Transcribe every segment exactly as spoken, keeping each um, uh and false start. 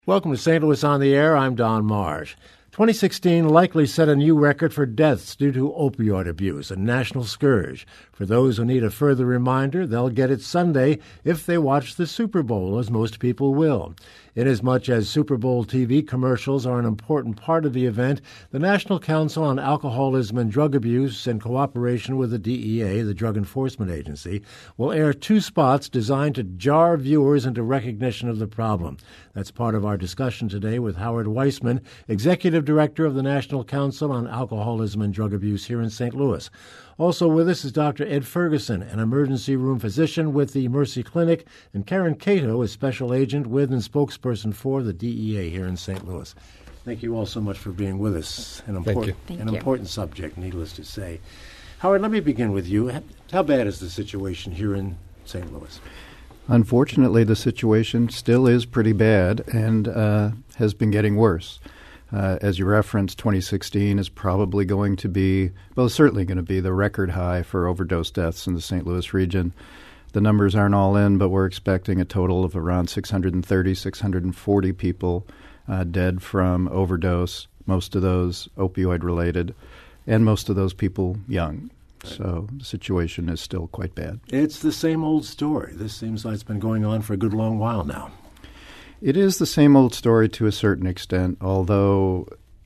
Welcome to Saint Louis on the Air. I'm Don Marsh. twenty sixteen likely set a new record for deaths due to opioid abuse, a national scourge. For those who need a further reminder, they'll get it Sunday if they watch the Super Bowl, as most people will. Inasmuch as Super Bowl T V commercials are an important part of the event, the National Council on Alcoholism and Drug Abuse, in cooperation with the D E A, the Drug Enforcement Agency, will air two spots designed to jar viewers into recognition of the problem. That's part of our discussion today with Howard Weissman, Executive Director of the National Council on Alcoholism and Drug Abuse here in Saint Louis. Also with us is Doctor Ed Ferguson, an emergency room physician with the Mercy Clinic, and Karen Cato, a special agent with and spokesperson for the D E A here in Saint Louis. Thank you all so much for being with us. An important, Thank an you. important subject, needless to say. Howard, let me begin with you. How bad is the situation here in Saint Louis? Unfortunately, the situation still is pretty bad and uh, has been getting worse. Uh, as you referenced, twenty sixteen is probably going to be, well, certainly going to be the record high for overdose deaths in the Saint Louis region. The numbers aren't all in, but we're expecting a total of around six hundred thirty, six hundred forty people uh, dead from overdose, most of those opioid-related, and most of those people young. So the situation is still quite bad. It's the same old story. This seems like it's been going on for a good long while now. It is the same old story to a certain extent, although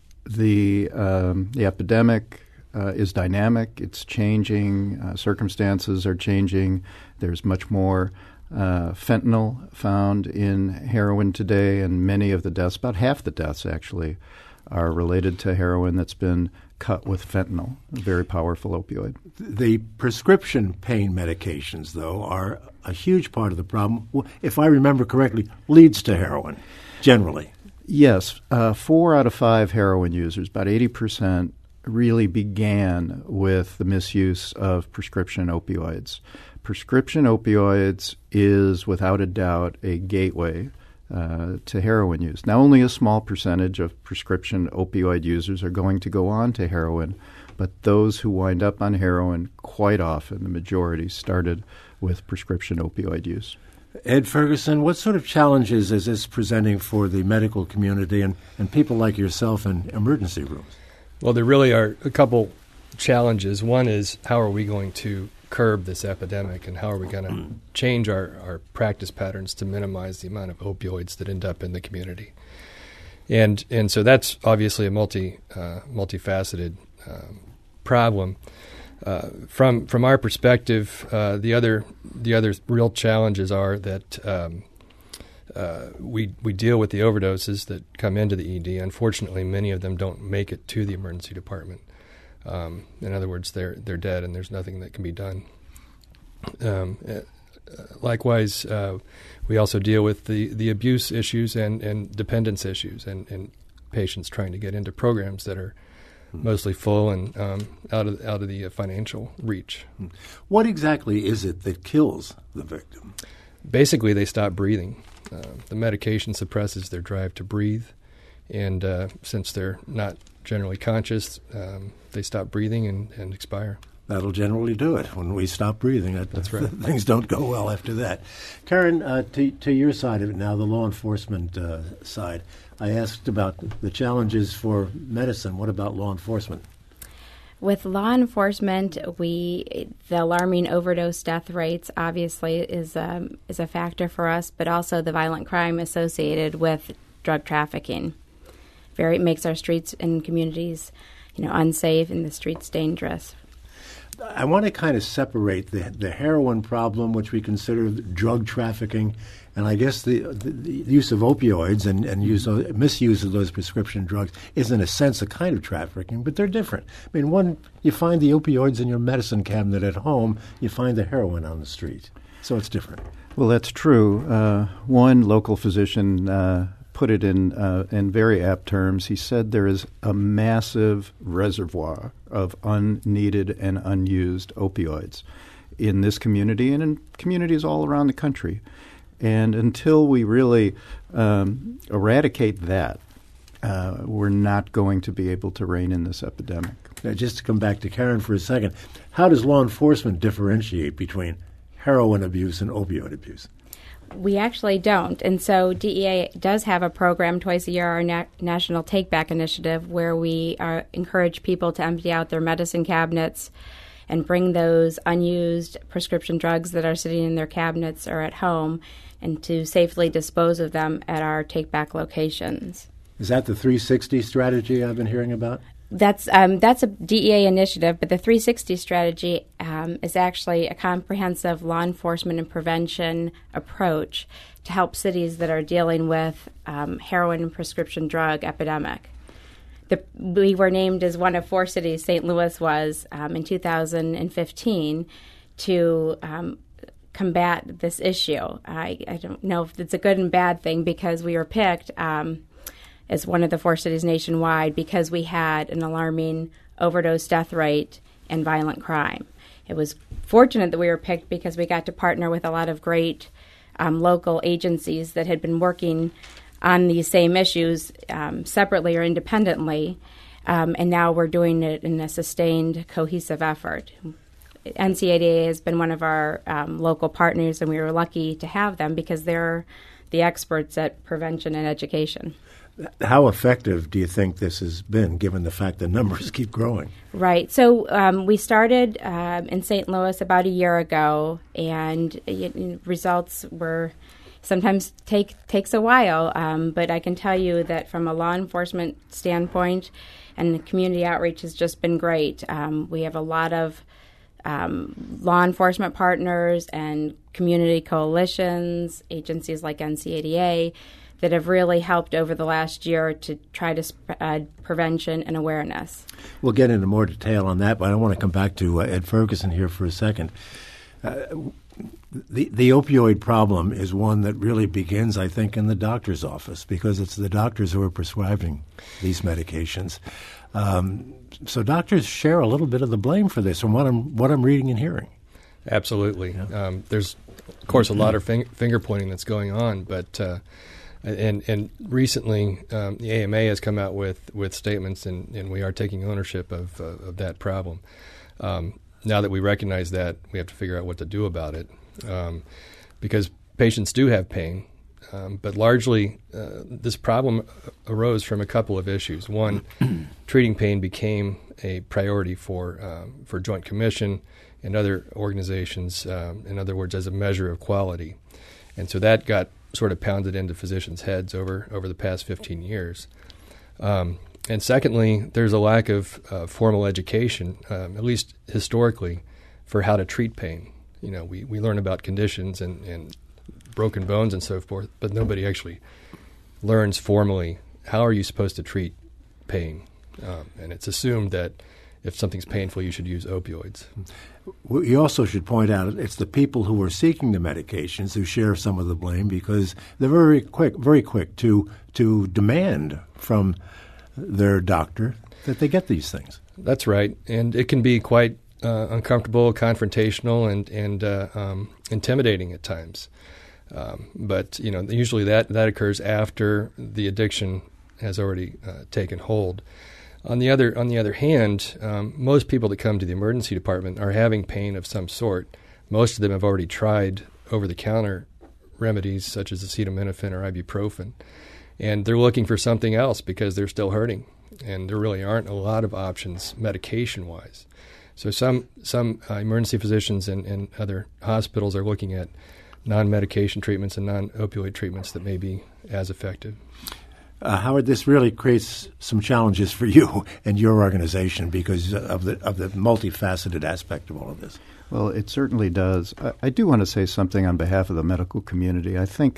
the um, the epidemic uh, is dynamic. It's changing. Uh, circumstances are changing. There's much more uh, fentanyl found in heroin today, and many of the deaths, about half the deaths actually, are related to heroin that's been cut with fentanyl, a very powerful opioid. The prescription pain medications, though, are a huge part of the problem. If I remember correctly, leads to heroin, generally. Yes. Uh, four out of five heroin users, about eighty percent, really began with the misuse of prescription opioids. Prescription opioids is, without a doubt, a gateway Uh, to heroin use. Now, only a small percentage of prescription opioid users are going to go on to heroin, but those who wind up on heroin, quite often, the majority, started with prescription opioid use. Ed Ferguson, what sort of challenges is this presenting for the medical community and, and people like yourself in emergency rooms? Well, there really are a couple challenges. One is, how are we going to curb this epidemic, and how are we going to change our, our practice patterns to minimize the amount of opioids that end up in the community? And and so that's obviously a multi uh, multifaceted um, problem. Uh, from from our perspective, uh, the other the other real challenges are that um, uh, we we deal with the overdoses that come into the E D. Unfortunately, many of them don't make it to the emergency department. Um, in other words, they're they're dead, and there's nothing that can be done. Um, uh, likewise, uh, we also deal with the, the abuse issues and, and dependence issues, and, and patients trying to get into programs that are mostly full and um, out of out of the uh, financial reach. What exactly is it that kills the victim? Basically, they stop breathing. Uh, the medication suppresses their drive to breathe, and uh, since they're not generally conscious, um, they stop breathing and, and expire. That'll generally do it when we stop breathing. That, That's right. Things don't go well after that. Karen, uh, to, to your side of it now, the law enforcement uh, side. I asked about the challenges for medicine. What about law enforcement? With law enforcement, we the alarming overdose death rates obviously is um, is a factor for us, but also the violent crime associated with drug trafficking. Very makes our streets and communities, you know, unsafe and the streets dangerous. I want to kind of separate the the heroin problem, which we consider drug trafficking, and I guess the, the, the use of opioids and, and use of, misuse of those prescription drugs is, in a sense, a kind of trafficking, but they're different. I mean, one, you find the opioids in your medicine cabinet at home, you find the heroin on the street. So it's different. Well, that's true. Uh, one local physician uh, put it in uh, in very apt terms. He said there is a massive reservoir of unneeded and unused opioids in this community and in communities all around the country. And until we really um, eradicate that, uh, we're not going to be able to rein in this epidemic. Now, just to come back to Karen for a second, how does law enforcement differentiate between heroin abuse and opioid abuse? We actually don't. And so D E A does have a program twice a year, our na- National Take Back Initiative, where we are, encourage people to empty out their medicine cabinets and bring those unused prescription drugs that are sitting in their cabinets or at home and to safely dispose of them at our Take Back locations. Is that the three sixty strategy I've been hearing about? That's um, that's a D E A initiative, but the three sixty strategy um, is actually a comprehensive law enforcement and prevention approach to help cities that are dealing with um, heroin and prescription drug epidemic. The, we were named as one of four cities, Saint Louis was, um, in two thousand fifteen, to um, combat this issue. I, I don't know if it's a good and bad thing because we were picked um, as one of the four cities nationwide because we had an alarming overdose death rate and violent crime. It was fortunate that we were picked because we got to partner with a lot of great um, local agencies that had been working on these same issues um, separately or independently, um, and now we're doing it in a sustained, cohesive effort. N C A D A has been one of our um, local partners, and we were lucky to have them because they're the experts at prevention and education. How effective do you think this has been, given the fact the numbers keep growing? Right. So um, we started um, in Saint Louis about a year ago, and uh, results were sometimes take takes a while. Um, but I can tell you that from a law enforcement standpoint, and the community outreach has just been great. Um, we have a lot of um, law enforcement partners and community coalitions, agencies like N C A D A, that have really helped over the last year to try to spread prevention and awareness. We'll get into more detail on that, but I want to come back to uh, Ed Ferguson here for a second. Uh, the, the opioid problem is one that really begins, I think, in the doctor's office because it's the doctors who are prescribing these medications. Um, so doctors share a little bit of the blame for this from what I'm, what I'm reading and hearing. Absolutely. Yeah. Um, there's, of course, a lot of fing- finger pointing that's going on, but uh, And and recently, um, the A M A has come out with, with statements, and, and we are taking ownership of uh, of that problem. Um, now that we recognize that, we have to figure out what to do about it, um, because patients do have pain, um, but largely uh, this problem arose from a couple of issues. One, treating pain became a priority for um, for Joint Commission and other organizations. Um, in other words, as a measure of quality, and so that got sort of pounded into physicians' heads over, over the past fifteen years. Um, and secondly, there's a lack of uh, formal education, um, at least historically, for how to treat pain. You know, we, we learn about conditions and, and broken bones and so forth, but nobody actually learns formally how are you supposed to treat pain. Um, and it's assumed that if something's painful, you should use opioids. You also should point out it's the people who are seeking the medications who share some of the blame because they're very quick, very quick to to demand from their doctor that they get these things. That's right, and it can be quite uh, uncomfortable, confrontational, and and uh, um, intimidating at times. Um, but you know, usually that that occurs after the addiction has already uh, taken hold. On the other on the other hand, um, most people that come to the emergency department are having pain of some sort. Most of them have already tried over-the-counter remedies such as acetaminophen or ibuprofen, and they're looking for something else because they're still hurting, and there really aren't a lot of options medication-wise. So some some uh, emergency physicians and, and other hospitals are looking at non-medication treatments and non-opioid treatments that may be as effective. Uh, Howard, this really creates some challenges for you and your organization because of the of the multifaceted aspect of all of this. Well, it certainly does. I, I do want to say something on behalf of the medical community. I think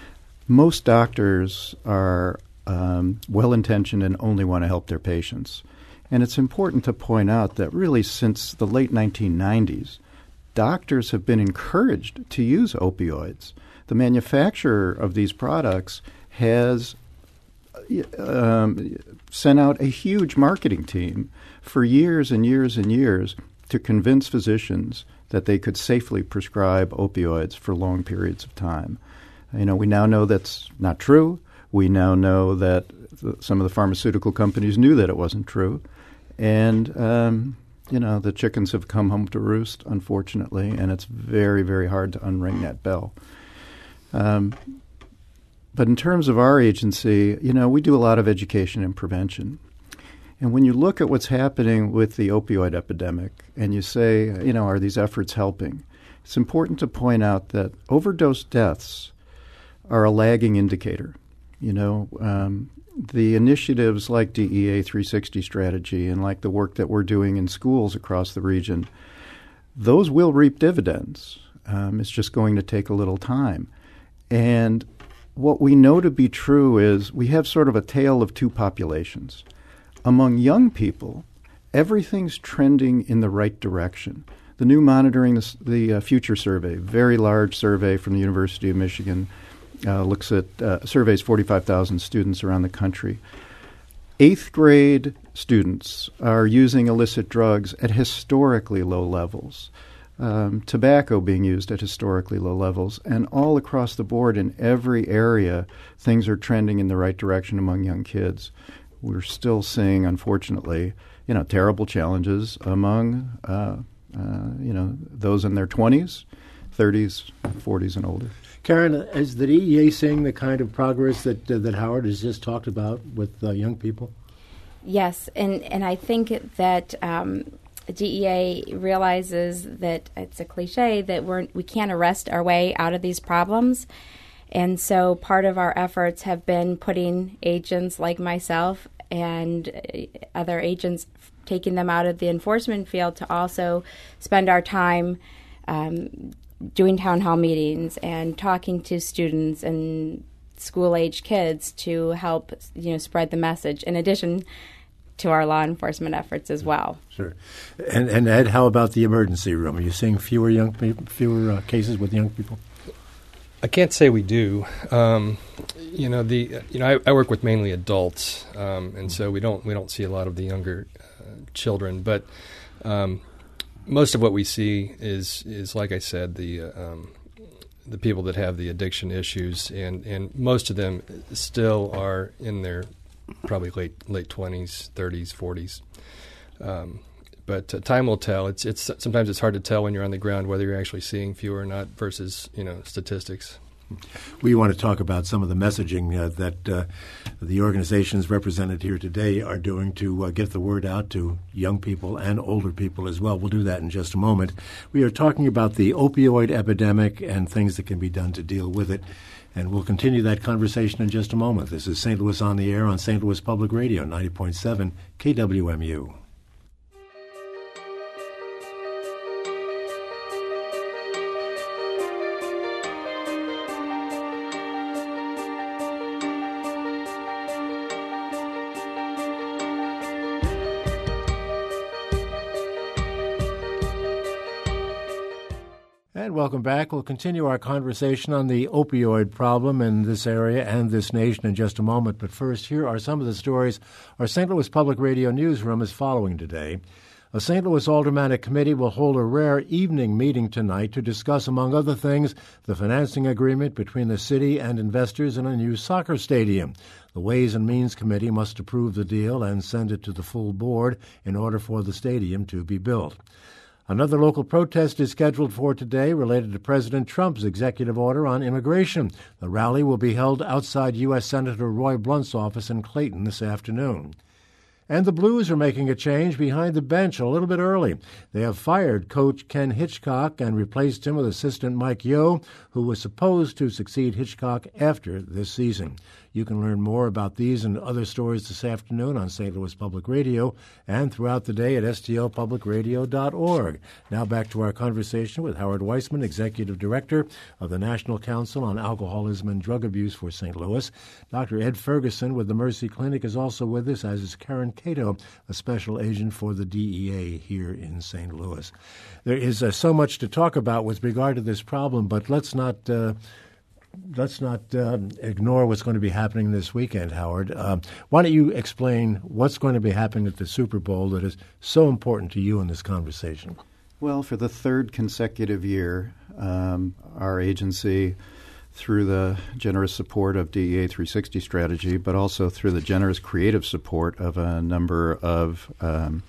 most doctors are um, well-intentioned and only want to help their patients. And it's important to point out that really since the late nineteen nineties, doctors have been encouraged to use opioids. The manufacturer of these products has Um, sent out a huge marketing team for years and years and years to convince physicians that they could safely prescribe opioids for long periods of time. You know, we now know that's not true. We now know that th- some of the pharmaceutical companies knew that it wasn't true. And, um, you know, the chickens have come home to roost, unfortunately, and it's very, very hard to unring that bell. Um, but in terms of our agency, you know, we do a lot of education and prevention. And when you look at what's happening with the opioid epidemic and you say, you know, are these efforts helping? It's important to point out that overdose deaths are a lagging indicator. You know, um, the initiatives like D E A three sixty strategy and like the work that we're doing in schools across the region, those will reap dividends. Um, it's just going to take a little time. And what we know to be true is we have sort of a tale of two populations. Among young people, everything's trending in the right direction. The new Monitoring the, the uh, Future survey, very large survey from the University of Michigan, uh, looks at uh, surveys forty-five thousand students around the country. Eighth grade students are using illicit drugs at historically low levels. Um, tobacco being used at historically low levels, and all across the board in every area, things are trending in the right direction among young kids. We're still seeing, unfortunately, you know, terrible challenges among, uh, uh, you know, those in their twenties, thirties, forties, and older. Karen, is the D E A seeing the kind of progress that uh, that Howard has just talked about with uh, young people? Yes, and, and I think that um, D E A realizes that it's a cliche that we're we can't arrest our way out of these problems. And so part of our efforts have been putting agents like myself and other agents, taking them out of the enforcement field to also spend our time um, doing town hall meetings and talking to students and school-age kids to help, you know, spread the message, in addition to our law enforcement efforts as well. Sure. And, and Ed, how about the emergency room? Are you seeing fewer young people, fewer uh, cases with young people? I can't say we do. Um, you know, the you know I, I work with mainly adults, um, and so we don't we don't see a lot of the younger uh, children. But um, most of what we see is is like I said, the uh, um, the people that have the addiction issues, and, and most of them still are in their probably late late twenties, thirties, forties. Um, But uh, time will tell. It's it's sometimes it's hard to tell when you're on the ground whether you're actually seeing fewer or not versus, you know, statistics. We want to talk about some of the messaging uh, that uh, the organizations represented here today are doing to uh, get the word out to young people and older people as well. We'll do that in just a moment. We are talking about the opioid epidemic and things that can be done to deal with it. And we'll continue that conversation in just a moment. This is Saint Louis on the Air on Saint Louis Public Radio, ninety point seven K W M U. And welcome back. We'll continue our conversation on the opioid problem in this area and this nation in just a moment. But first, here are some of the stories our Saint Louis Public Radio newsroom is following today. A Saint Louis Aldermanic Committee will hold a rare evening meeting tonight to discuss, among other things, the financing agreement between the city and investors in a new soccer stadium. The Ways and Means Committee must approve the deal and send it to the full board in order for the stadium to be built. Another local protest is scheduled for today related to President Trump's executive order on immigration. The rally will be held outside U S Senator Roy Blunt's office in Clayton this afternoon. And the Blues are making a change behind the bench a little bit early. They have fired coach Ken Hitchcock and replaced him with assistant Mike Yeo, who was supposed to succeed Hitchcock after this season. You can learn more about these and other stories this afternoon on Saint Louis Public Radio and throughout the day at S T L public radio dot org. Now back to our conversation with Howard Weissman, Executive Director of the National Council on Alcoholism and Drug Abuse for Saint Louis. Doctor Ed Ferguson with the Mercy Clinic is also with us, as is Karen Cato, a special agent for the D E A here in Saint Louis. There is uh, so much to talk about with regard to this problem, but let's not uh, let's not uh, ignore what's going to be happening this weekend, Howard. Uh, why don't you explain what's going to be happening at the Super Bowl that is so important to you in this conversation? Well, for the third consecutive year, um, our agency, through the generous support of D E A three sixty strategy, but also through the generous creative support of a number of, um,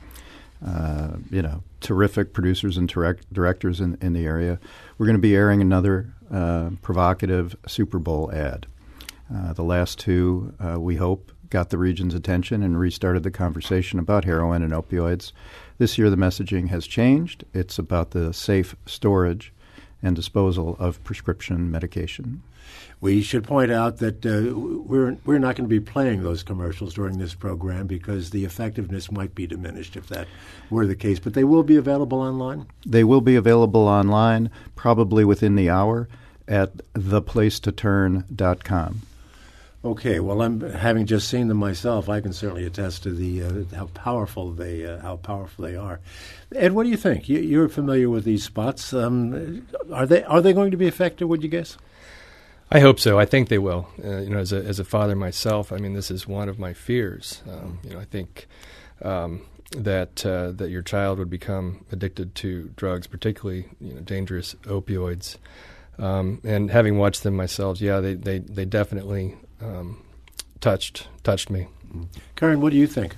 uh, you know, terrific producers and direct- directors in, in the area, we're going to be airing another uh, provocative Super Bowl ad. Uh, the last two, uh, we hope, got the region's attention and restarted the conversation about heroin and opioids. This year the messaging has changed. It's about the safe storage and disposal of prescription medication. We should point out that uh, we're we're not going to be playing those commercials during this program because the effectiveness might be diminished if that were the case. But they will be available online? They will be available online probably within the hour at the place to turn dot com. Okay, well, I'm having just seen them myself. I can certainly attest to the uh, how powerful they uh, how powerful they are. Ed, what do you think? You, you're familiar with these spots. Um, are they are they going to be effective? Would you guess? I hope so. I think they will. Uh, you know, as a as a father myself, I mean, this is one of my fears. Um, you know, I think um, that uh, that your child would become addicted to drugs, particularly you know dangerous opioids. Um, and having watched them myself, yeah, they they they definitely um, touched touched me. Karen, what do you think?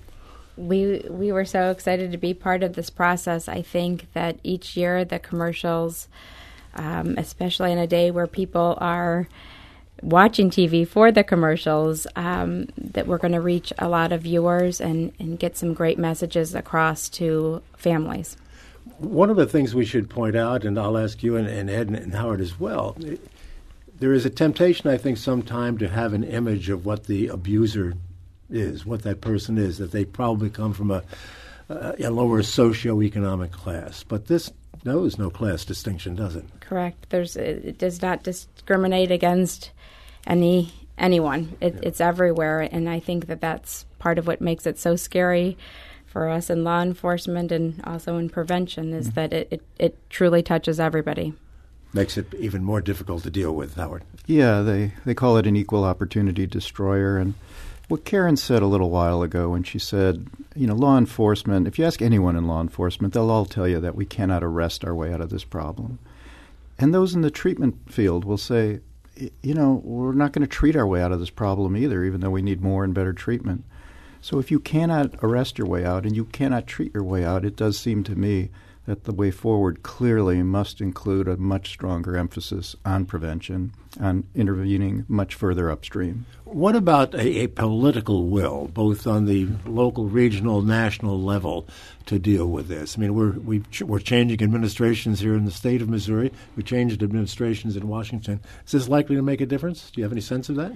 We we were so excited to be part of this process. I think that each year the commercials, um, especially on a day where people are watching T V for the commercials, um, that we're going to reach a lot of viewers and, and get some great messages across to families. One of the things we should point out, and I'll ask you and, and Ed and Howard as well, there is a temptation, I think, sometime to have an image of what the abuser is, what that person is, that they probably come from a, a lower socioeconomic class. But this knows no class distinction, does it? Correct. There's it does not discriminate against any anyone. It, yeah. It's everywhere, and I think that that's part of what makes it so scary for us in law enforcement and also in prevention is mm-hmm. that it, it, it truly touches everybody. Makes it even more difficult to deal with, Howard. Yeah, they, they call it an equal opportunity destroyer. And what Karen said a little while ago when she said, you know, law enforcement, if you ask anyone in law enforcement, they'll all tell you that we cannot arrest our way out of this problem. And those in the treatment field will say, you know, we're not going to treat our way out of this problem either, even though we need more and better treatment. So if you cannot arrest your way out and you cannot treat your way out, it does seem to me that the way forward clearly must include a much stronger emphasis on prevention, on intervening much further upstream. What about a, a political will, both on the local, regional, national level, to deal with this? I mean, we're we ch- we're changing administrations here in the state of Missouri. We changed administrations in Washington. Is this likely to make a difference? Do you have any sense of that?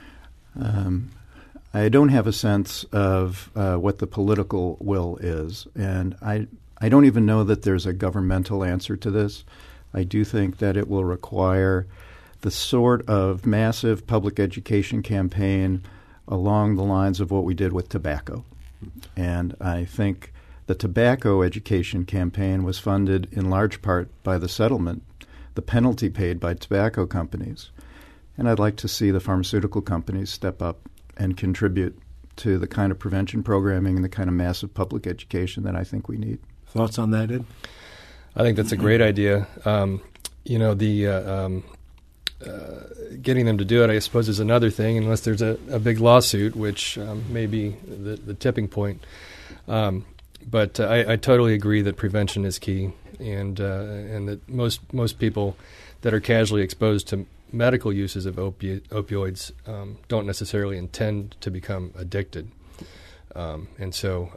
Um, I don't have a sense of uh, what the political will is, and I I don't even know that there's a governmental answer to this. I do think that it will require the sort of massive public education campaign along the lines of what we did with tobacco. And I think the tobacco education campaign was funded in large part by the settlement, the penalty paid by tobacco companies. And I'd like to see the pharmaceutical companies step up and contribute to the kind of prevention programming and the kind of massive public education that I think we need. Thoughts on that, Ed? I think that's a great idea. Um, you know, the uh, um, uh, getting them to do it, I suppose, is another thing, unless there's a, a big lawsuit, which um, may be the, the tipping point. Um, but uh, I, I totally agree that prevention is key, and uh, and that most most people that are casually exposed to medical uses of opi- opioids um, don't necessarily intend to become addicted. Um, and so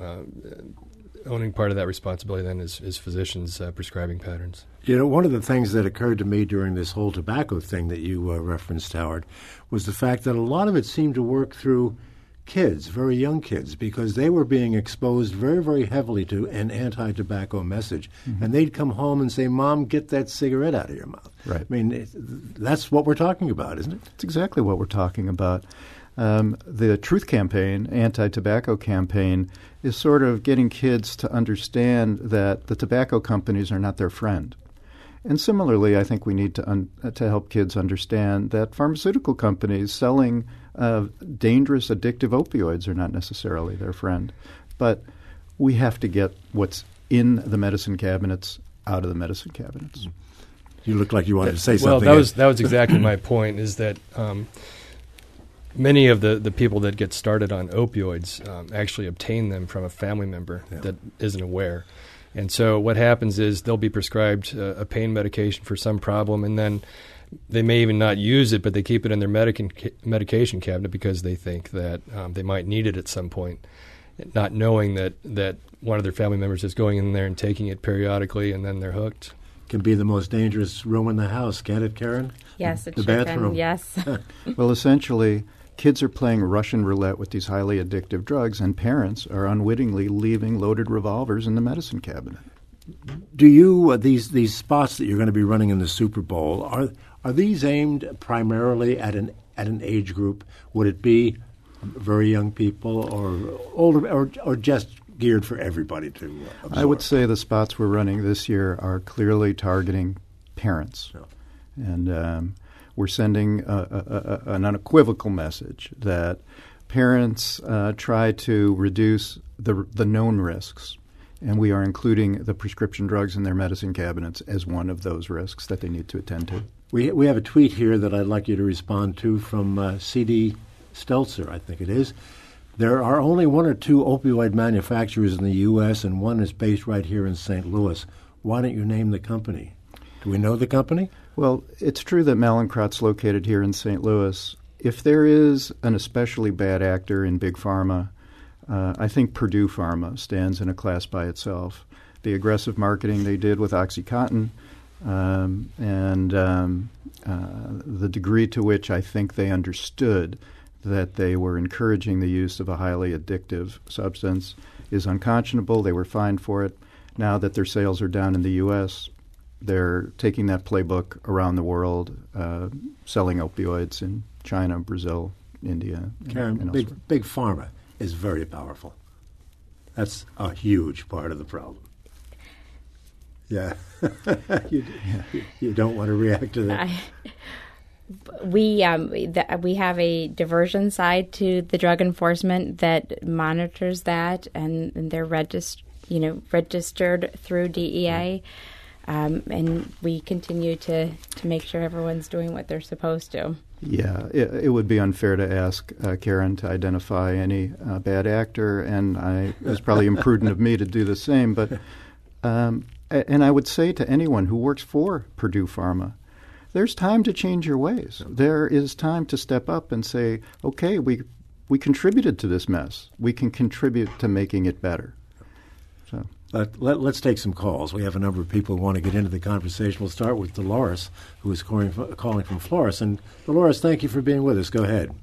uh, owning part of that responsibility then is, is physicians' uh, prescribing patterns. You know, one of the things that occurred to me during this whole tobacco thing that you uh, referenced, Howard, was the fact that a lot of it seemed to work through kids, very young kids, because they were being exposed very, very heavily to an anti-tobacco message. Mm-hmm. And they'd come home and say, Mom, get that cigarette out of your mouth. Right. I mean, it, that's what we're talking about, isn't it? It's exactly what we're talking about. Um, the Truth Campaign, anti-tobacco campaign, is sort of getting kids to understand that the tobacco companies are not their friend. And similarly, I think we need to un- to help kids understand that pharmaceutical companies selling uh, dangerous, addictive opioids are not necessarily their friend. But we have to get what's in the medicine cabinets out of the medicine cabinets. You look like you wanted to say well, something. Well, that was that was exactly my point, is that um, many of the, the people that get started on opioids um, actually obtain them from a family member yeah. that isn't aware. And so what happens is they'll be prescribed uh, a pain medication for some problem, and then they may even not use it, but they keep it in their medic- medication cabinet because they think that um, they might need it at some point, not knowing that, that one of their family members is going in there and taking it periodically, and then they're hooked. Can be the most dangerous room in the house, can't it, Karen? Yes, it the sure bathroom. can. Yes. Well, essentially, kids are playing Russian roulette with these highly addictive drugs, and parents are unwittingly leaving loaded revolvers in the medicine cabinet. Do you uh, these these spots that you're going to be running in the Super Bowl, are are these aimed primarily at an at an age group? Would it be very young people or older, or or just geared for everybody to absorb? I would say the spots we're running this year are clearly targeting parents. No. And um, we're sending a, a, a, an unequivocal message that parents uh, try to reduce the the known risks, and we are including the prescription drugs in their medicine cabinets as one of those risks that they need to attend to. We we have a tweet here that I'd like you to respond to from uh, C D Stelzer, I think it is. There are only one or two opioid manufacturers in the U S, and one is based right here in Saint Louis. Why don't you name the company? Do we know the company? Well, it's true that Mallinckrodt's located here in Saint Louis. If there is an especially bad actor in Big Pharma, uh, I think Purdue Pharma stands in a class by itself. The aggressive marketing they did with OxyContin um, and um, uh, the degree to which I think they understood that they were encouraging the use of a highly addictive substance is unconscionable. They were fined for it. Now that their sales are down in the U S, they're taking that playbook around the world, uh, selling opioids in China, Brazil, India, Karen, and big, elsewhere. big Pharma is very powerful. That's a huge part of the problem. Yeah. you, you, you don't want to react to that. I, we um, the, we have a diversion side to the drug enforcement that monitors that, and, and they're registered, you know, registered through D E A, um, and we continue to, to make sure everyone's doing what they're supposed to. Yeah, it, it would be unfair to ask uh, Karen to identify any uh, bad actor, and I, it's probably imprudent of me to do the same. But um, and I would say to anyone who works for Purdue Pharma, there's time to change your ways. There is time to step up and say, okay, we we contributed to this mess. We can contribute to making it better. So Let, let, let's take some calls. We have a number of people who want to get into the conversation. We'll start with Dolores, who is calling, calling from Flores. And Dolores, thank you for being with us. Go ahead.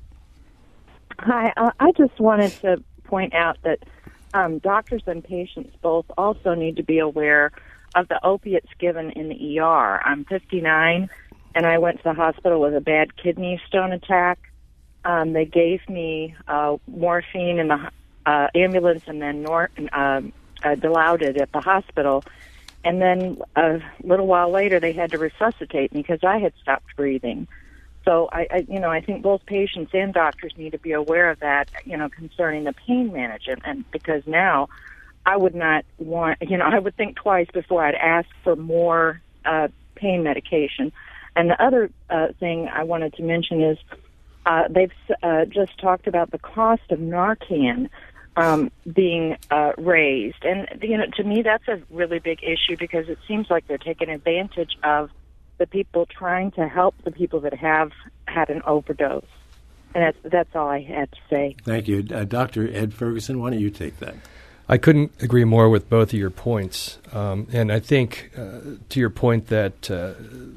Hi. Uh, I just wanted to point out that um, doctors and patients both also need to be aware of the opiates given in the E R. I'm fifty-nine, and I went to the hospital with a bad kidney stone attack. Um, they gave me uh, morphine in the uh, ambulance and then nor- uh, uh, Dilaudid at the hospital. And then a little while later, they had to resuscitate me because I had stopped breathing. So, I, I, you know, I think both patients and doctors need to be aware of that, you know, concerning the pain management. And because now I would not want, you know, I would think twice before I'd ask for more uh, pain medication. And the other uh, thing I wanted to mention is uh, they've uh, just talked about the cost of Narcan um, being uh, raised. And, you know, to me, that's a really big issue because it seems like they're taking advantage of the people trying to help the people that have had an overdose. And that's, that's all I had to say. Thank you. Uh, Doctor Ed Ferguson, why don't you take that? I couldn't agree more with both of your points. Um, and I think uh, to your point that uh,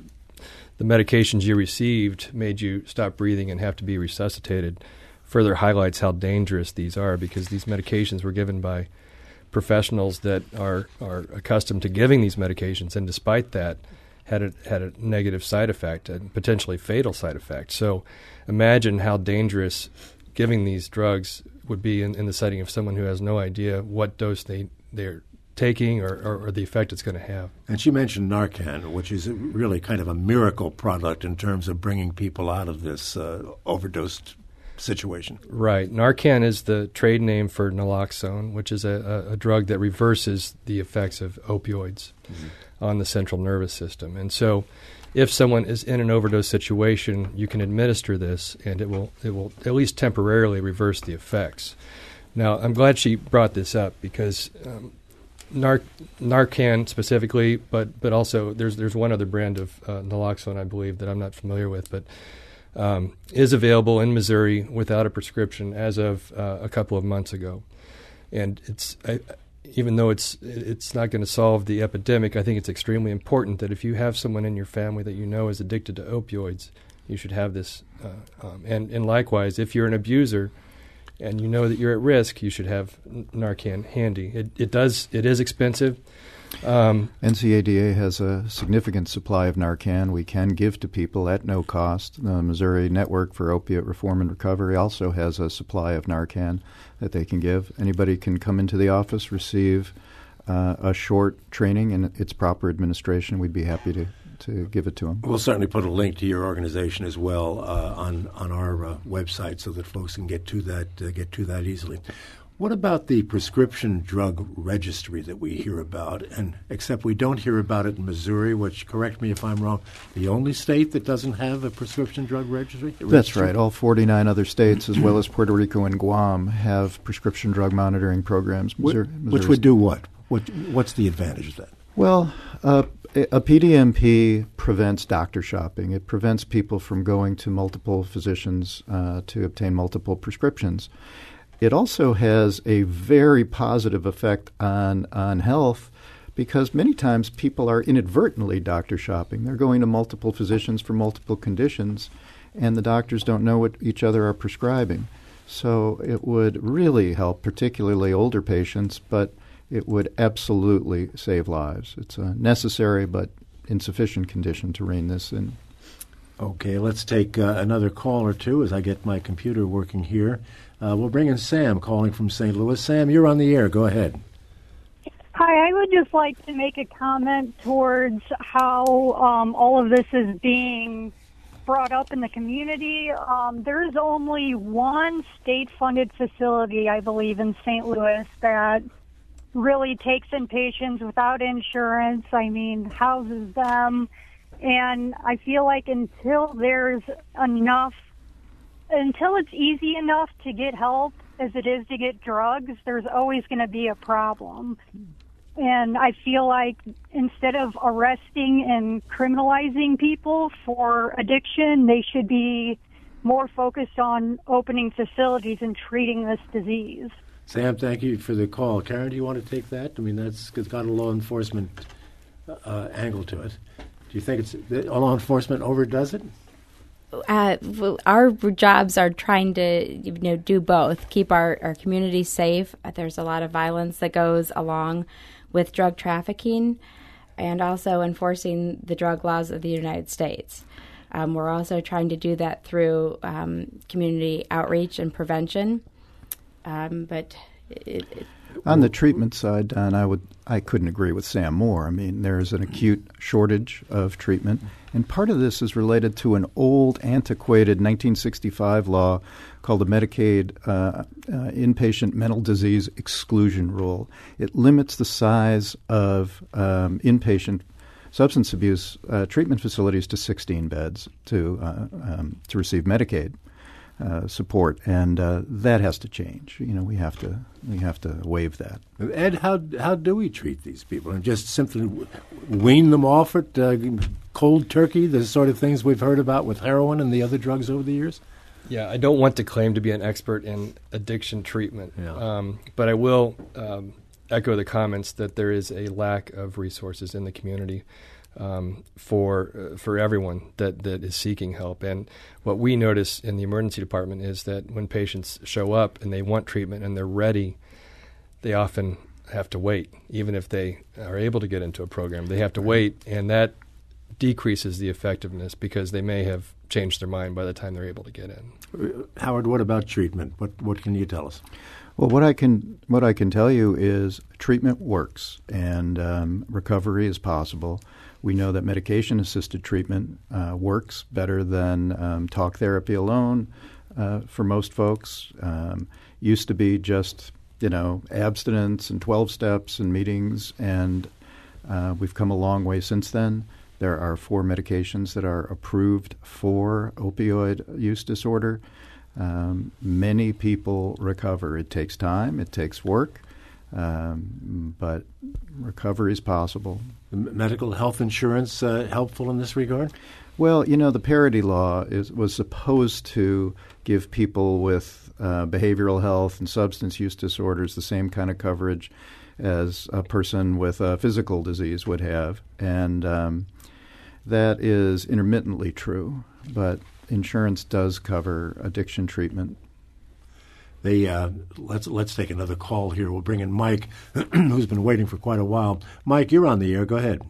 the medications you received made you stop breathing and have to be resuscitated further highlights how dangerous these are, because these medications were given by professionals that are, are accustomed to giving these medications, and despite that had a, had a negative side effect, a potentially fatal side effect. So imagine how dangerous giving these drugs would be in, in the setting of someone who has no idea what dose they, they're taking or, or, or the effect it's going to have. And she mentioned Narcan, which is really kind of a miracle product in terms of bringing people out of this uh, overdosed situation. Right. Narcan is the trade name for naloxone, which is a, a, a drug that reverses the effects of opioids mm-hmm. on the central nervous system. And so if someone is in an overdose situation, you can administer this, and it will it will at least temporarily reverse the effects. Now, I'm glad she brought this up because um, Nar- Narcan specifically, but but also there's there's one other brand of uh, naloxone, I believe, that I'm not familiar with, but um, is available in Missouri without a prescription as of uh, a couple of months ago. And it's I, even though it's it's not going to solve the epidemic, I think it's extremely important that if you have someone in your family that you know is addicted to opioids, you should have this. Uh, um, and and likewise, if you're an abuser and you know that you're at risk, you should have Narcan handy. It, it does. It is expensive. Um, N C A D A has a significant supply of Narcan we can give to people at no cost. The Missouri Network for Opiate Reform and Recovery also has a supply of Narcan that they can give. Anybody can come into the office, receive uh, a short training in its proper administration. We'd be happy to to give it to them. We'll certainly put a link to your organization as well uh, on on our uh, website so that folks can get to that uh, get to that easily. What about the prescription drug registry that we hear about? And except we don't hear about it in Missouri, which, correct me if I'm wrong, the only state that doesn't have a prescription drug registry? That's right. All forty-nine other states, as well as Puerto Rico and Guam, have prescription drug monitoring programs. Missouri, which would do what? what? What's the advantage of that? Well, uh, a P D M P prevents doctor shopping. It prevents people from going to multiple physicians uh, to obtain multiple prescriptions. It also has a very positive effect on, on health because many times people are inadvertently doctor shopping. They're going to multiple physicians for multiple conditions, and the doctors don't know what each other are prescribing. So it would really help, particularly older patients, but it would absolutely save lives. It's a necessary but insufficient condition to rein this in. Okay, let's take uh, another call or two as I get my computer working here. Uh, we'll bring in Sam calling from Saint Louis. Sam, you're on the air. Go ahead. Hi, I would just like to make a comment towards how um, all of this is being brought up in the community. Um, there's only one state-funded facility, I believe, in Saint Louis that really takes in patients without insurance. I mean, houses them. And I feel like until there's enough, until it's easy enough to get help as it is to get drugs, there's always going to be a problem. And I feel like instead of arresting and criminalizing people for addiction, they should be more focused on opening facilities and treating this disease. Sam, thank you for the call. Karen, do you want to take that? I mean, that's it's got a law enforcement uh, angle to it. Do you think it's that law enforcement overdoes it? Uh, our jobs are trying to, you know, do both. Keep our, our community safe. There's a lot of violence that goes along with drug trafficking, and also enforcing the drug laws of the United States. Um, we're also trying to do that through um, community outreach and prevention. Um, but it, it, on the treatment side, Don, I would I couldn't agree with Sam more. I mean, there is an acute shortage of treatment, and part of this is related to an old, antiquated nineteen sixty-five law called the Medicaid uh, uh, Inpatient Mental Disease Exclusion Rule. It limits the size of um, inpatient substance abuse uh, treatment facilities to sixteen beds to uh, um, to receive Medicaid uh, support, and uh, that has to change. You know, we have to we have to waive that. Ed, how how do we treat these people? And just simply wean them off it, uh, cold turkey, the sort of things we've heard about with heroin and the other drugs over the years? Yeah, I don't want to claim to be an expert in addiction treatment, yeah. um, but I will um, echo the comments that there is a lack of resources in the community um, for uh, for everyone that, that is seeking help. And what we notice in the emergency department is that when patients show up and they want treatment and they're ready, they often have to wait. Even if they are able to get into a program, they have to wait, and that decreases the effectiveness because they may have changed their mind by the time they're able to get in. Howard, what about treatment? What what can you tell us? Well, what I can what I can tell you is treatment works, and um, recovery is possible. We know that medication-assisted treatment uh, works better than um, talk therapy alone uh, for most folks. Um, used to be just, you know, abstinence and twelve steps and meetings, and uh, we've come a long way since then. There are four medications that are approved for opioid use disorder. Um, many people recover. It takes time. It takes work. Um, but recovery is possible. Medical health insurance uh, helpful in this regard? Well, you know, the parity law is, was supposed to give people with uh, behavioral health and substance use disorders the same kind of coverage as a person with a physical disease would have. And um, that is intermittently true, but insurance does cover addiction treatment. They, uh, let's let's take another call here. We'll bring in Mike, who's been waiting for quite a while. Mike, you're on the air. Go ahead.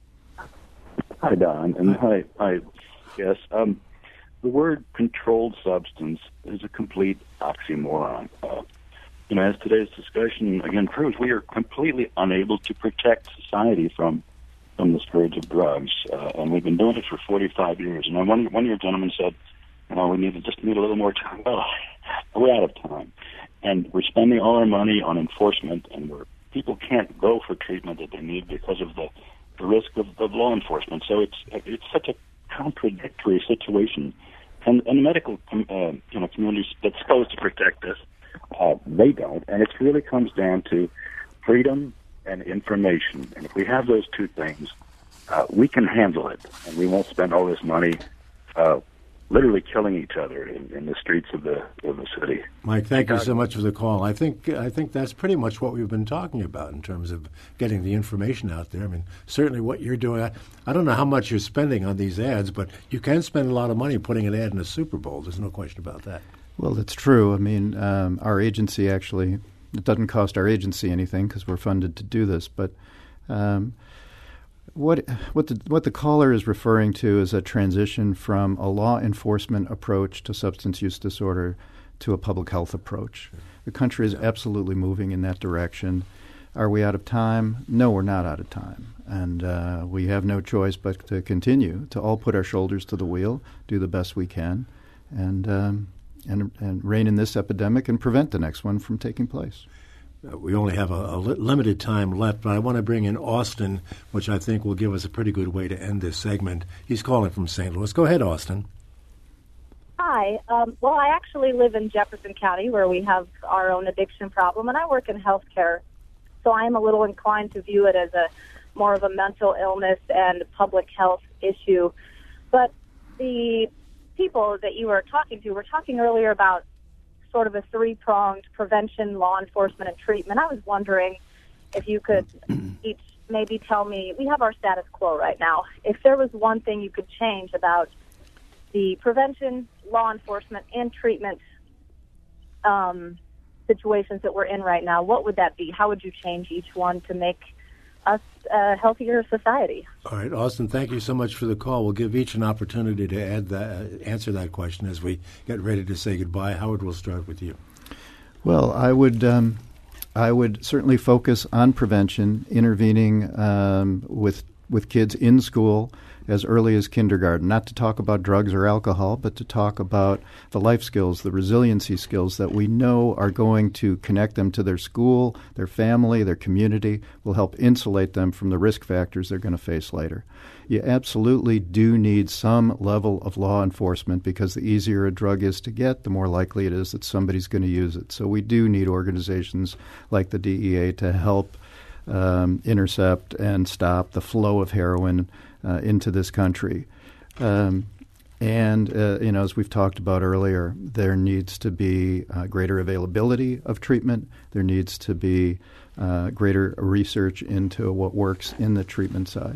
Hi, Don, and hi, hi, yes. Um, the word controlled substance is a complete oxymoron. Uh, you know, as today's discussion again proves, we are completely unable to protect society from from the scourge of drugs, uh, and we've been doing it for forty-five years. And one one of your gentlemen said, you know, we need to just need a little more time. Well, we're out of time, and we're spending all our money on enforcement, and we're people can't go for treatment that they need because of the, the risk of, of law enforcement. So it's it's such a contradictory situation, and, and the medical um, uh, you know community that's supposed to protect us, uh, they don't, and it really comes down to freedom and information. And if we have those two things, uh, we can handle it, and we won't spend all this money Uh, literally killing each other in, in the streets of the of the city. Mike, thank you so much for the call. I think I think that's pretty much what we've been talking about in terms of getting the information out there. I mean, certainly what you're doing. I, I don't know how much you're spending on these ads, but you can spend a lot of money putting an ad in a Super Bowl. There's no question about that. Well, that's true. I mean, um, our agency actually, it doesn't cost our agency anything because we're funded to do this, but um, What what the what the caller is referring to is a transition from a law enforcement approach to substance use disorder to a public health approach. The country is absolutely moving in that direction. Are we out of time? No, we're not out of time, and uh, we have no choice but to continue to all put our shoulders to the wheel, do the best we can, and um, and and rein in this epidemic and prevent the next one from taking place. Uh, we only have a, a li- limited time left, but I want to bring in Austin, which I think will give us a pretty good way to end this segment. He's calling from Saint Louis. Go ahead, Austin. Hi. Um, well, I actually live in Jefferson County, where we have our own addiction problem, and I work in healthcare. So I am a little inclined to view it as a more of a mental illness and public health issue. But the people that you were talking to were talking earlier about sort of a three-pronged prevention, law enforcement, and treatment. I was wondering if you could each maybe tell me, we have our status quo right now. If there was one thing you could change about the prevention, law enforcement, and treatment um, situations that we're in right now, what would that be? How would you change each one to make us a healthier society? All right, Austin, thank you so much for the call. We'll give each an opportunity to add that, uh, answer that question as we get ready to say goodbye. Howard, we'll start with you. Well, I would um, I would certainly focus on prevention, intervening um, with with kids in school as early as kindergarten, not to talk about drugs or alcohol, but to talk about the life skills, the resiliency skills that we know are going to connect them to their school, their family, their community, will help insulate them from the risk factors they're going to face later. You absolutely do need some level of law enforcement because the easier a drug is to get, the more likely it is that somebody's going to use it. So we do need organizations like the D E A to help um, intercept and stop the flow of heroin Uh, into this country. Um, and, uh, you know, as we've talked about earlier, there needs to be uh, greater availability of treatment. There needs to be uh, greater research into what works in the treatment side.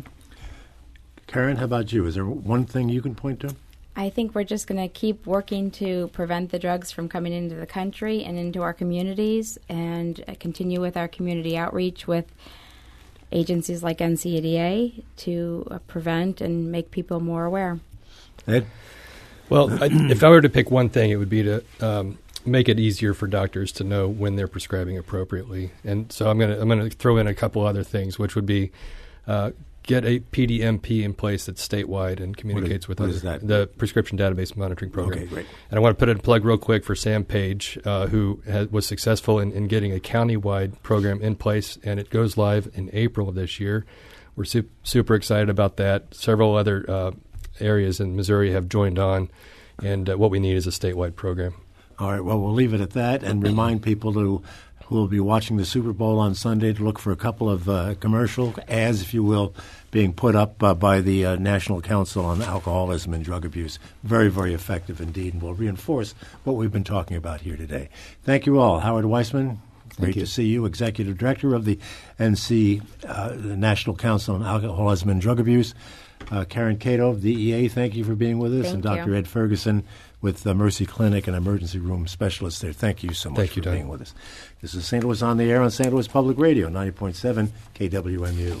Karen, how about you? Is there one thing you can point to? I think we're just going to keep working to prevent the drugs from coming into the country and into our communities, and uh, continue with our community outreach with agencies like N C A D A to uh, prevent and make people more aware. Ed? Well, I, if I were to pick one thing, it would be to um, make it easier for doctors to know when they're prescribing appropriately. And so I'm going to I'm going to throw in a couple other things, which would be uh, get a P D M P in place that's statewide and communicates is, with what other, is that? the Prescription Database Monitoring Program. Okay, great. And I want to put in a plug real quick for Sam Page, uh, who has, was successful in, in getting a county-wide program in place, and it goes live in April of this year. We're su- super excited about that. Several other uh, areas in Missouri have joined on, and uh, what we need is a statewide program. All right, well, we'll leave it at that and remind people to who will be watching the Super Bowl on Sunday to look for a couple of uh, commercial ads, if you will, being put up uh, by the uh, National Council on Alcoholism and Drug Abuse. Very, very effective indeed, and will reinforce what we've been talking about here today. Thank you all. Howard Weissman, great to see you, Executive Director of the N C, uh, the National Council on Alcoholism and Drug Abuse. Uh, Karen Cato of D E A, thank you for being with us. Thank and Doctor you. Ed Ferguson with the Mercy Clinic and Emergency Room Specialist there. Thank you so much Thank for you, Don. being with us. This is Saint Louis on the Air on Saint Louis Public Radio, ninety point seven K W M U.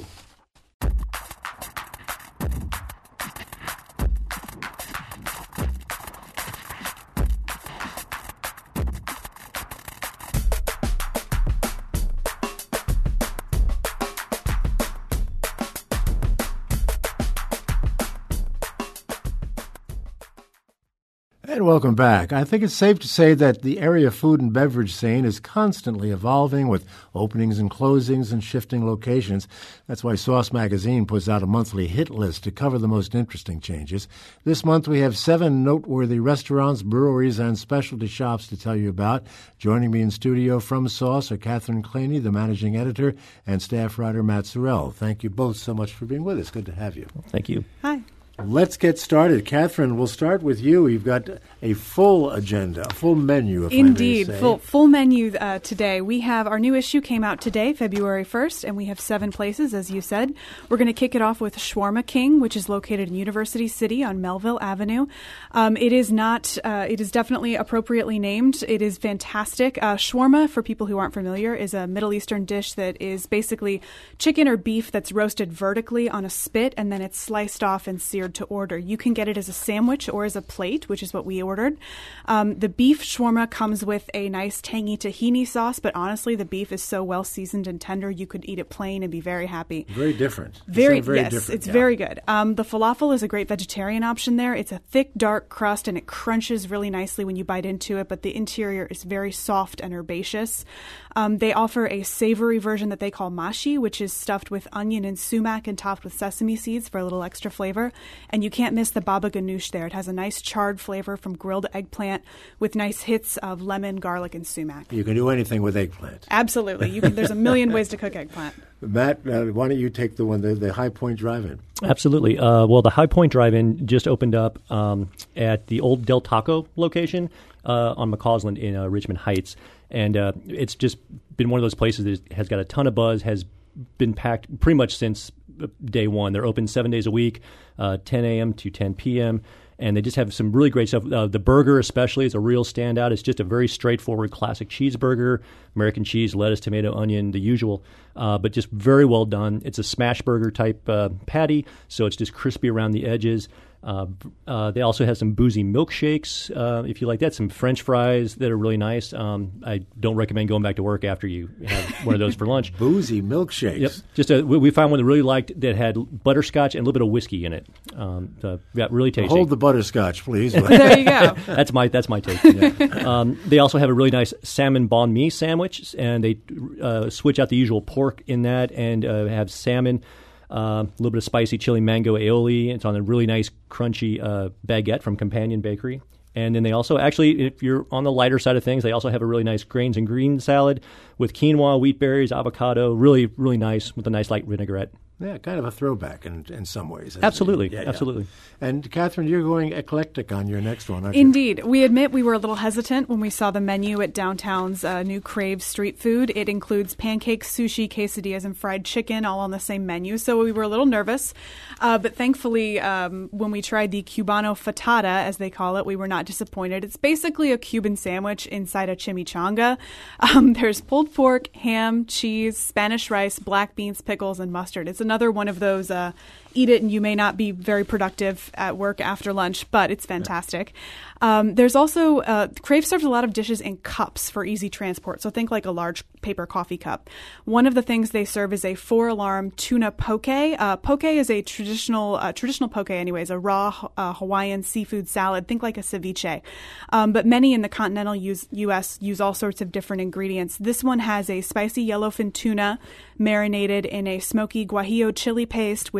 And welcome back. I think it's safe to say that the area food and beverage scene is constantly evolving with openings and closings and shifting locations. That's why Sauce Magazine puts out a monthly hit list to cover the most interesting changes. This month we have seven noteworthy restaurants, breweries, and specialty shops to tell you about. Joining me in studio from Sauce are Catherine Claney, the managing editor, and staff writer Matt Sorrell. Thank you both so much for being with us. Good to have you. Thank you. Hi. Let's get started. Catherine, we'll start with you. You've got a full agenda, a full menu, if Indeed, I may say. full full menu uh, today. We have our new issue came out today, February first, and we have seven places, as you said. We're going to kick it off with Shawarma King, which is located in University City on Melville Avenue. Um, it is not, uh, it is definitely appropriately named. It is fantastic. Uh, shawarma, for people who aren't familiar, is a Middle Eastern dish that is basically chicken or beef that's roasted vertically on a spit, and then it's sliced off and seared to order. You can get it as a sandwich or as a plate, which is what we ordered. Um, the beef shawarma comes with a nice tangy tahini sauce, but honestly, the beef is so well seasoned and tender, you could eat it plain and be very happy. Very different. Very, It's very yes, different. it's yeah. very good. Um, the falafel is a great vegetarian option there. It's a thick, dark crust, and it crunches really nicely when you bite into it, but the interior is very soft and herbaceous. Um, they offer a savory version that they call mashi, which is stuffed with onion and sumac and topped with sesame seeds for a little extra flavor. And you can't miss the baba ganoush there. It has a nice charred flavor from grilled eggplant with nice hits of lemon, garlic, and sumac. You can do anything with eggplant. Absolutely. You can, there's a million ways to cook eggplant. Matt, uh, why don't you take the one, the, the High Point Drive-In? Absolutely. Uh, well, the High Point Drive-In just opened up um, at the old Del Taco location uh, on McCausland in uh, Richmond Heights. And uh, it's just been one of those places that has got a ton of buzz, has been packed pretty much since day one. They're open seven days a week, uh, ten a.m. to ten p.m., and they just have some really great stuff. Uh, the burger especially is a real standout. It's just a very straightforward classic cheeseburger, American cheese, lettuce, tomato, onion, the usual, uh, but just very well done. It's a smash burger type uh, patty, so it's just crispy around the edges. Uh, uh, they also have some boozy milkshakes, uh, if you like that, some French fries that are really nice. Um, I don't recommend going back to work after you have one of those for lunch. Boozy milkshakes. Yep. Just a, we we found one that really liked that had butterscotch and a little bit of whiskey in it. Um, so yeah, really tasty. Hold the butterscotch, please. There you go. that's my that's my take. Yeah. Um, they also have a really nice salmon banh mi sandwich, and they uh, switch out the usual pork in that and uh, have salmon. Uh, a little bit of spicy chili mango aioli. It's on a really nice crunchy uh, baguette from Companion Bakery. And then they also, actually, if you're on the lighter side of things, they also have a really nice grains and green salad with quinoa, wheat berries, avocado. Really, really nice with a nice light vinaigrette. Yeah, kind of a throwback in, in some ways. isn't it? Absolutely, Yeah, yeah. absolutely. And Catherine, you're going eclectic on your next one, aren't you? Indeed. We admit we were a little hesitant when we saw the menu at downtown's uh, new Crave Street Food. It includes pancakes, sushi, quesadillas, and fried chicken all on the same menu, so we were a little nervous. Uh, but thankfully, um, when we tried the Cubano Frittata, as they call it, we were not disappointed. It's basically a Cuban sandwich inside a chimichanga. Um, there's pulled pork, ham, cheese, Spanish rice, black beans, pickles, and mustard. It's another one of those uh, eat it and you may not be very productive at work after lunch, but it's fantastic. Um, there's also, uh, Crave serves a lot of dishes in cups for easy transport. So think like a large paper coffee cup. One of the things they serve is a four-alarm tuna poke. Uh, poke is a traditional, uh, traditional poke anyways, a raw uh, Hawaiian seafood salad. Think like a ceviche. Um, but many in the continental U S use all sorts of different ingredients. This one has a spicy yellowfin tuna marinated in a smoky guajillo chili paste with cucumber,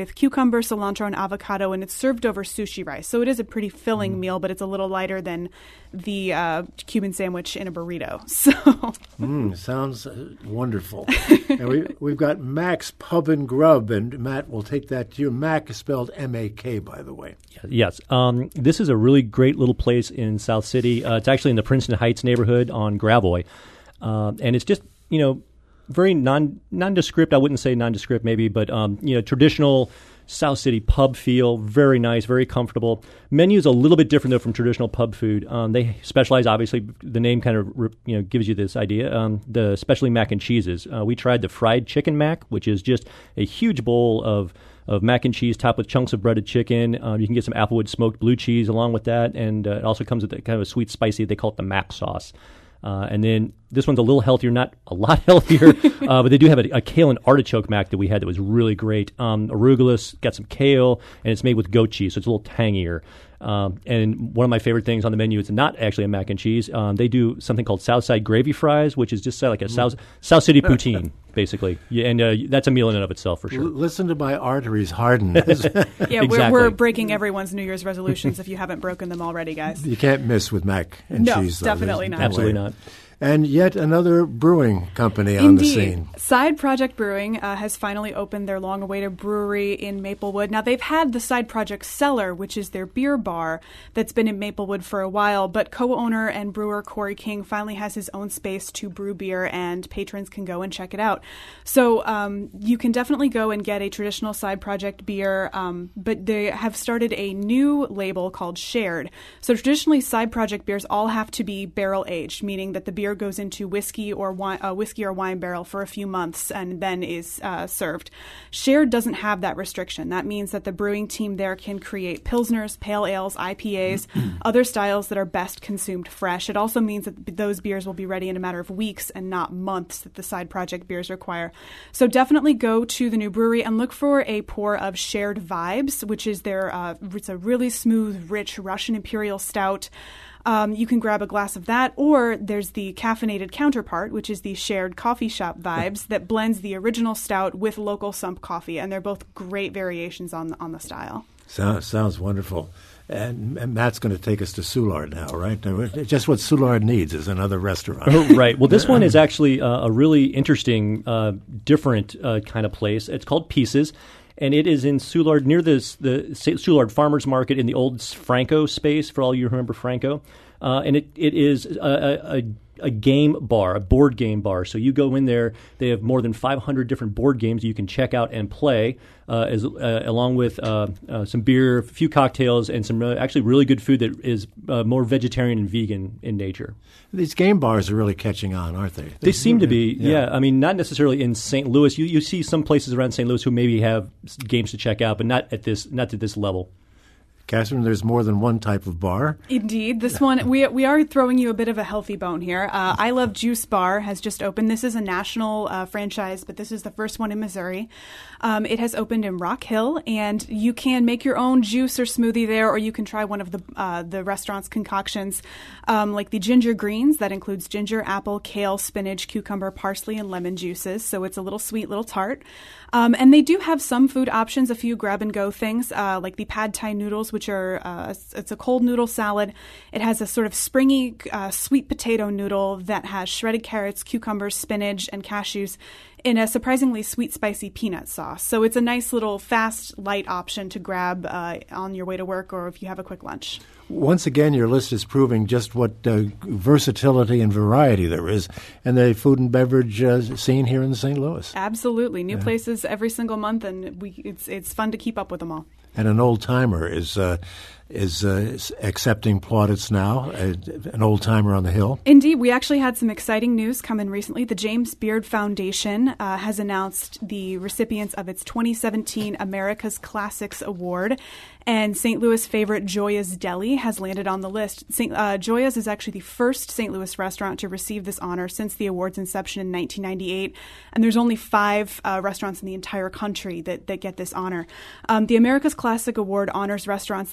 cucumber, cilantro, and avocado, and it's served over sushi rice. So it is a pretty filling mm. meal, but it's a little lighter than the uh, Cuban sandwich in a burrito. So mm, sounds uh, wonderful. And we, we've got Mac's Pub and Grub, and Matt, we'll take that to you. Mac is spelled M A K, by the way. Yes. Um, this is a really great little place in South City. Uh, it's actually in the Princeton Heights neighborhood on Gravois. Uh, and it's just, you know, very non nondescript. I wouldn't say nondescript maybe, but, um, you know, traditional South City pub feel. Very nice, very comfortable. Menu is a little bit different, though, from traditional pub food. Um, they specialize, obviously, the name kind of, you know, gives you this idea. Um, the especially mac and cheeses. Uh, we tried the fried chicken mac, which is just a huge bowl of of mac and cheese topped with chunks of breaded chicken. Um, you can get some Applewood smoked blue cheese along with that, and uh, it also comes with a, kind of a sweet, spicy, they call it the mac sauce. Uh, and then this one's a little healthier, not a lot healthier, uh, but they do have a, a kale and artichoke mac that we had that was really great. Um, arugula, got some kale, and it's made with goat cheese, so it's a little tangier. Um, and one of my favorite things on the menu is not actually a mac and cheese. Um, they do something called Southside gravy fries, which is just uh, like a South, South City poutine, basically. Yeah, and uh, that's a meal in and of itself for sure. L- listen to my arteries harden. yeah, exactly. we're, we're breaking everyone's New Year's resolutions if you haven't broken them already, guys. You can't miss with mac and no, cheese. No, definitely not. Absolutely not. And yet another brewing company on Indeed. the scene. Side Project Brewing uh, has finally opened their long-awaited brewery in Maplewood. Now, they've had the Side Project Cellar, which is their beer bar that's been in Maplewood for a while, but co-owner and brewer Corey King finally has his own space to brew beer, and patrons can go and check it out. So um, you can definitely go and get a traditional Side Project beer, um, but they have started a new label called Shared. So traditionally, Side Project beers all have to be barrel-aged, meaning that the beer goes into whiskey or wine, uh, whiskey or wine barrel for a few months and then is uh, served. Shared doesn't have that restriction. That means that the brewing team there can create pilsners, pale ales, I P As, other styles that are best consumed fresh. It also means that those beers will be ready in a matter of weeks and not months that the Side Project beers require. So definitely go to the new brewery and look for a pour of Shared Vibes, which is their uh, it's a really smooth, rich Russian Imperial Stout. Um, you can grab a glass of that, or there's the caffeinated counterpart, which is the Shared Coffee Shop Vibes that blends the original stout with local sump coffee, and they're both great variations on on the style. Sounds, sounds wonderful. And, and Matt's going to take us to Soulard now, right? Just what Soulard needs is another restaurant. Oh, right. Well, this one is actually uh, a really interesting, uh, different uh, kind of place. It's called Pieces. And it is in Soulard, near this, the Soulard Farmers Market in the old Franco space, for all you remember Franco. Uh, and it, it is a, a, a game bar, a board game bar. So you go in there, they have more than five hundred different board games you can check out and play, uh, as, uh, along with uh, uh, some beer, a few cocktails, and some uh, actually really good food that is uh, more vegetarian and vegan in nature. These game bars are really catching on, aren't they? They seem to be, yeah. yeah. I mean, not necessarily in Saint Louis. You you see some places around Saint Louis who maybe have games to check out, but not at this not at this level. Catherine, there's more than one type of bar. Indeed. This one, we we are throwing you a bit of a healthy bone here. Uh, I Love Juice Bar has just opened. This is a national uh, franchise, but this is the first one in Missouri. Um, it has opened in Rock Hill, and you can make your own juice or smoothie there, or you can try one of the uh, the restaurant's concoctions, um, like the ginger greens. That includes ginger, apple, kale, spinach, cucumber, parsley, and lemon juices. So it's a little sweet, little tart. Um, and they do have some food options, a few grab-and-go things, uh, like the pad thai noodles, which are uh, it's a cold noodle salad. It has a sort of springy uh, sweet potato noodle that has shredded carrots, cucumbers, spinach, and cashews in a surprisingly sweet, spicy peanut sauce. So it's a nice little fast, light option to grab uh, on your way to work or if you have a quick lunch. Once again, your list is proving just what uh, versatility and variety there is in the food and beverage uh, scene here in Saint Louis. Absolutely. New yeah. places every single month, and we it's it's fun to keep up with them all. And an old-timer is uh, is uh, accepting plaudits now, uh, an old-timer on the Hill. Indeed. We actually had some exciting news come in recently. The James Beard Foundation uh, has announced the recipients of its twenty seventeen America's Classics Award, and Saint Louis favorite Joya's Deli has landed on the list. Saint Uh, Joya's is actually the first Saint Louis restaurant to receive this honor since the award's inception in nineteen ninety-eight, and there's only five uh, restaurants in the entire country that, that get this honor. Um, the America's Classic Award honors restaurants that have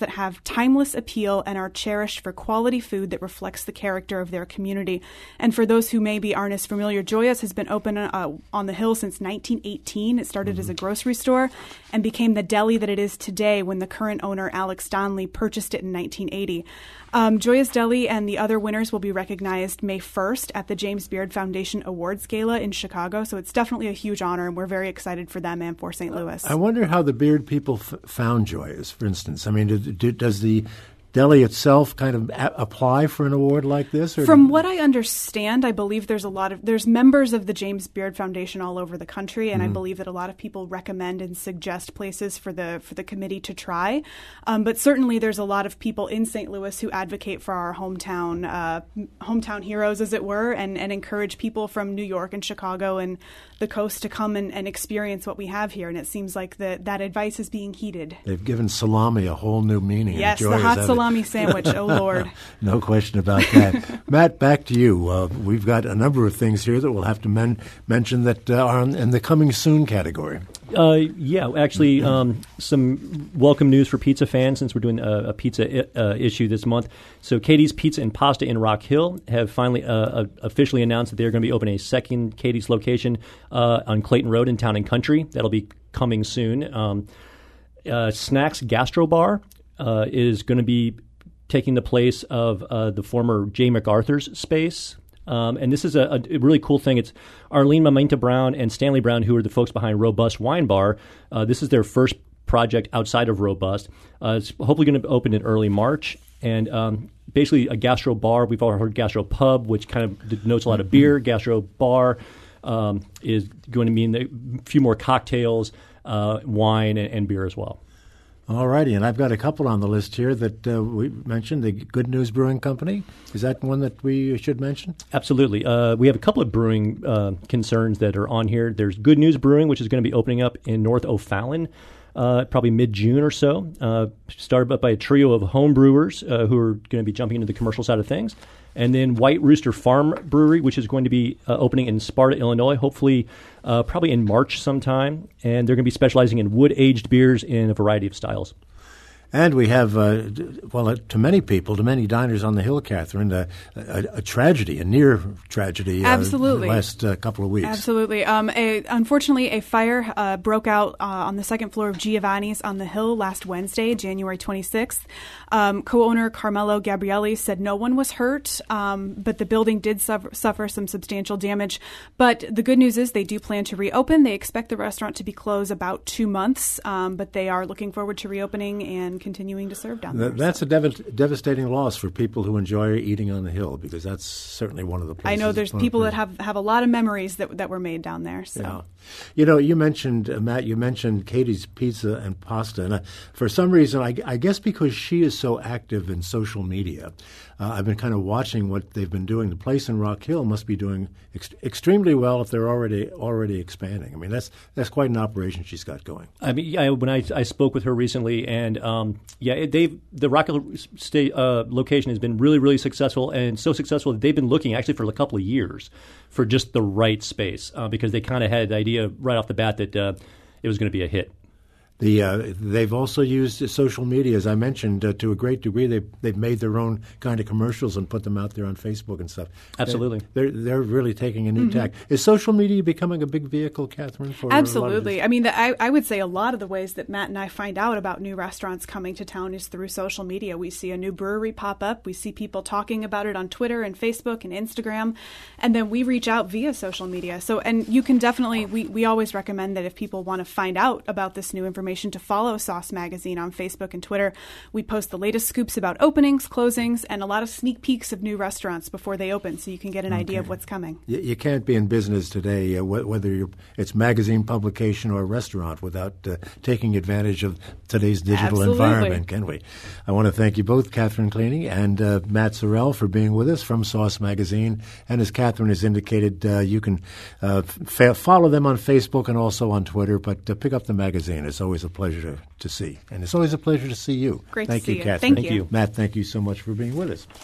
timeless appeal and are cherished for quality food that reflects the character of their community. And for those who maybe aren't as familiar, Joya's has been open uh, on the Hill since nineteen eighteen. It started mm-hmm. as a grocery store and became the deli that it is today when the current owner, Alex Donnelly, purchased it in nineteen eighty. Um, Joya's Deli and the other winners will be recognized May first at the James Beard Foundation Awards Gala in Chicago. So it's definitely a huge honor, and we're very excited for them and for Saint Louis. I wonder how the Beard people f- found Joya's, for instance. I mean, did, did, does the deli itself kind of a- apply for an award like this? Or From what I understand, I believe there's a lot of there's members of the James Beard Foundation all over the country, and mm-hmm. I believe that a lot of people recommend and suggest places for the for the committee to try. Um, but certainly, there's a lot of people in Saint Louis who advocate for our hometown uh, hometown heroes, as it were, and, and encourage people from New York and Chicago and the coast to come and, and experience what we have here. And it seems like the, that advice is being heeded. They've given salami a whole new meaning. Yes, the hot salami sandwich. Oh, Lord. No question about that. Matt, back to you. Uh, we've got a number of things here that we'll have to men- mention that uh, are in the coming soon category. Uh, yeah, actually, um, some welcome news for pizza fans since we're doing a, a pizza I- uh, issue this month. So Katie's Pizza and Pasta in Rock Hill have finally uh, uh, officially announced that they're going to be opening a second Katie's location uh, on Clayton Road in Town and Country. That'll be coming soon. Um, uh, Snacks Gastro Bar uh, is going to be taking the place of uh, the former Jay MacArthur's space. Um, and this is a, a really cool thing. It's Arlene Mamenta Brown and Stanley Brown, who are the folks behind Robust Wine Bar. Uh, this is their first project outside of Robust. Uh, it's hopefully going to open in early March. And um, basically a gastro bar. We've all heard gastro pub, which kind of denotes a lot of beer. Gastro bar um, is going to mean a few more cocktails, uh, wine, and, and beer as well. All righty, and I've got a couple on the list here that uh, we mentioned. The Good News Brewing Company, is that one that we should mention? Absolutely. Uh, we have a couple of brewing uh, concerns that are on here. There's Good News Brewing, which is going to be opening up in North O'Fallon, uh, probably mid-June or so. Uh, started up by a trio of home brewers uh, who are going to be jumping into the commercial side of things. And then White Rooster Farm Brewery, which is going to be uh, opening in Sparta, Illinois, hopefully uh, probably in March sometime. And they're going to be specializing in wood-aged beers in a variety of styles. And we have, uh, well, uh, to many people, to many diners on the Hill, Catherine, uh, a, a tragedy, a near tragedy. Uh, Absolutely. The last uh, couple of weeks. Absolutely. Um, a, unfortunately, a fire uh, broke out uh, on the second floor of Giovanni's on the Hill last Wednesday, January twenty-sixth. Um, co-owner Carmelo Gabrielli said no one was hurt, um, but the building did suffer, suffer some substantial damage. But the good news is they do plan to reopen. They expect the restaurant to be closed about two months, um, but they are looking forward to reopening and continuing to serve down there. That's a dev- devastating loss for people who enjoy eating on the Hill, because that's certainly one of the places. I know there's people that have, have a lot of memories that that were made down there. So, yeah. You know, you mentioned, uh, Matt, you mentioned Katie's Pizza and Pasta. And uh, for some reason, I, I guess because she is so active in social media, uh, I've been kind of watching what they've been doing. The place in Rock Hill must be doing ex- extremely well if they're already already expanding. I mean, that's that's quite an operation she's got going. I mean, yeah, when I, I spoke with her recently, and um, yeah, they've the Rock Hill State uh, location has been really, really successful, and so successful that they've been looking actually for a couple of years for just the right space uh, because they kind of had the idea right off the bat that uh, it was going to be a hit. The uh, they've also used social media, as I mentioned, uh, to a great degree. They've they've made their own kind of commercials and put them out there on Facebook and stuff. Absolutely, they're they're, they're really taking a new mm-hmm. tack. Is social media becoming a big vehicle, Catherine? For Absolutely. I mean, the, I I would say a lot of the ways that Matt and I find out about new restaurants coming to town is through social media. We see a new brewery pop up. We see people talking about it on Twitter and Facebook and Instagram, and then we reach out via social media. So, and you can definitely we we always recommend that if people want to find out about this new information, to follow Sauce Magazine on Facebook and Twitter. We post the latest scoops about openings, closings, and a lot of sneak peeks of new restaurants before they open, so you can get an okay. idea of what's coming. You, you can't be in business today, uh, wh- whether you're, it's magazine publication or restaurant, without uh, taking advantage of today's digital Absolutely. environment, can we? I want to thank you both, Catherine Cleany and uh, Matt Sorrell, for being with us from Sauce Magazine. And as Catherine has indicated, uh, you can uh, f- follow them on Facebook and also on Twitter, but uh, pick up the magazine. It's always a pleasure to, to see. And it's always a pleasure to see you. Great thank to see you, you. Catherine. Thank you. Matt, thank you so much for being with us.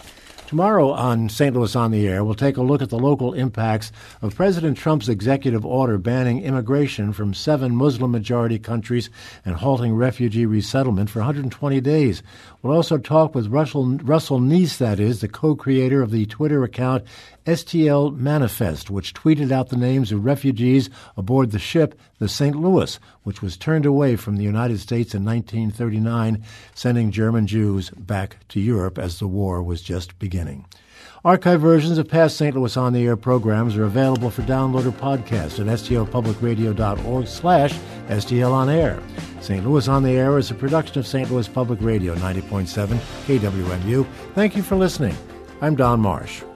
Tomorrow on Saint Louis on the Air, we'll take a look at the local impacts of President Trump's executive order banning immigration from seven Muslim-majority countries and halting refugee resettlement for one hundred twenty days. We'll also talk with Russell, Russell Neese, that is, the co-creator of the Twitter account S T L Manifest, which tweeted out the names of refugees aboard the ship, the Saint Louis, which was turned away from the United States in nineteen thirty-nine, sending German Jews back to Europe as the war was just beginning. Archive versions of past Saint Louis On the Air programs are available for download or podcast at s t l public radio dot org slash S T L On Air. Saint Louis On the Air is a production of Saint Louis Public Radio, ninety point seven K W M U. Thank you for listening. I'm Don Marsh.